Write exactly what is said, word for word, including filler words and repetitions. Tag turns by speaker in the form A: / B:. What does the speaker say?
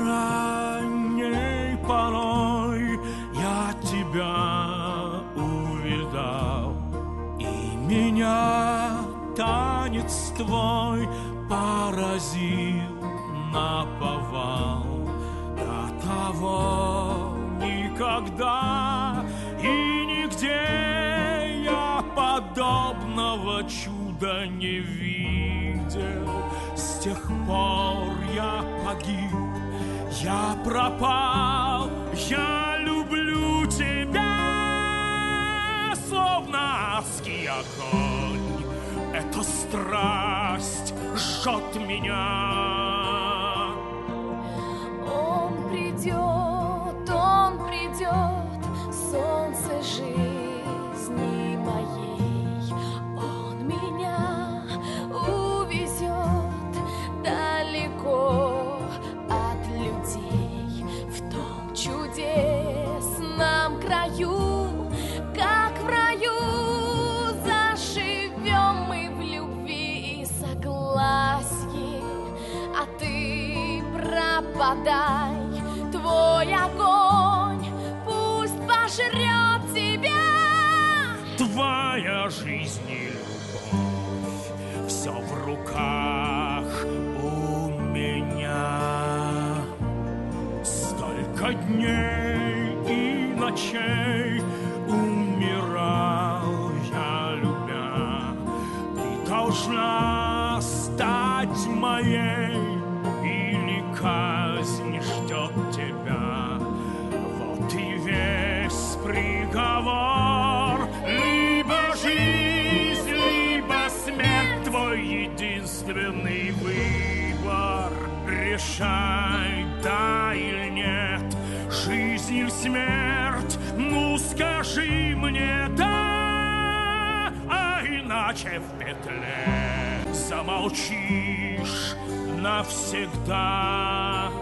A: ранней порой я тебя увидал, и меня танец твой поразил наповал. До того никогда и нигде я подобного чуда не видел. С тех пор я погиб, я пропал, я люблю тебя, словно адский огонь. Эта страсть жжет меня.
B: Он придет, он придет, солнце жизни моей. Он меня увезет далеко от людей, в том чудесном краю, как в раю, заживем мы в любви и согласии. А ты пропадай, твой огонь пусть пожрет тебя.
A: Твоя жизнь и любовь, все в руках у меня. Столько дней и ночей умирал я, любя. Ты должна стать моей, или казнь ждет тебя. Вот и весь приговор. Либо жизнь, либо смерть, твой единственный выбор. Решай, да или нет, жизнь или смерть. Ну скажи мне да, а иначе в петле замолчишь навсегда.